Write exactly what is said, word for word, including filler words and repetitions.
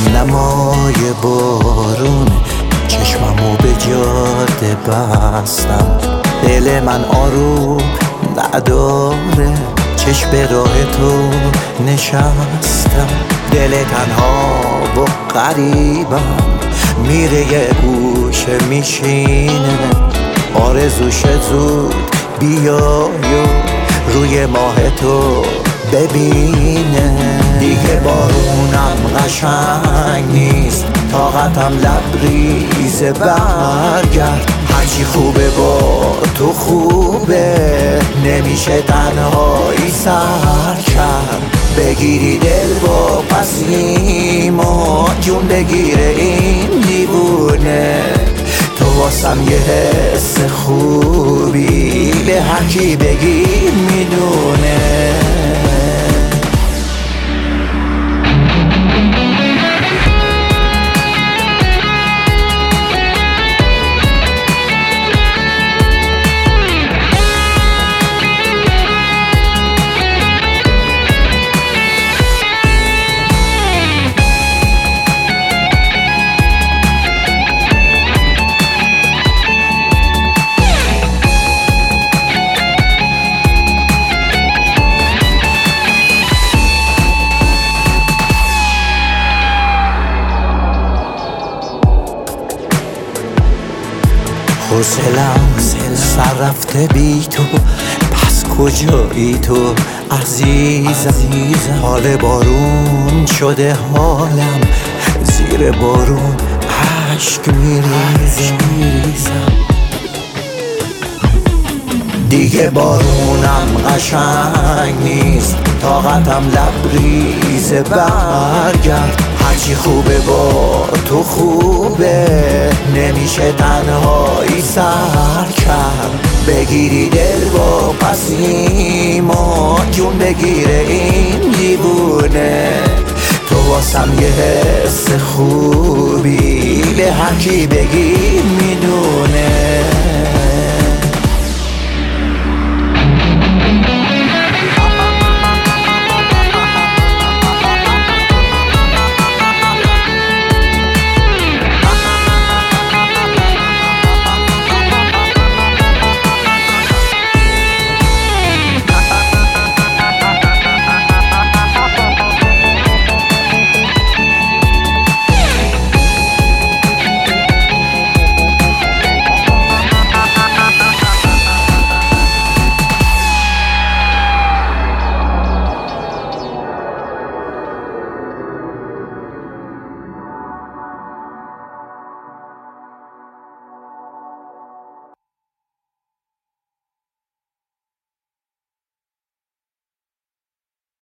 هم نمای بارون چشممو به جاده بستم. دل من آروم نداره، چشم به راه تو نشستم. دل تنها و غریبم میره یه گوشه میشینه، آرزوش زود بیای و روی ماه تو ببینه. دیگه بارونم قشنگ نیست، طاقتم لبریز برگرد. هرچی خوبه با تو خوبه، نمیشه تنهایی سر کرد. بگیری دل با پسیم و جون بگیره این دیوونه. تو واسم یه حس خوبی، به هر کی بگی میدونه. حوصلم سر رفته بی تو، پس کجایی تو عزیزم؟ حال بارون شده حالم، زیر بارون عشق میریزم. دیگه بارونم قشنگ نیست، طاقتم لبریز برگرد. هرچی خوبه با تو خوبه، نمیشه تنهایی سر کرد. بگیری دل با پسیم و جون بگیره این دیوونه. تو واسم یه حس خوبی، به هر کی بگی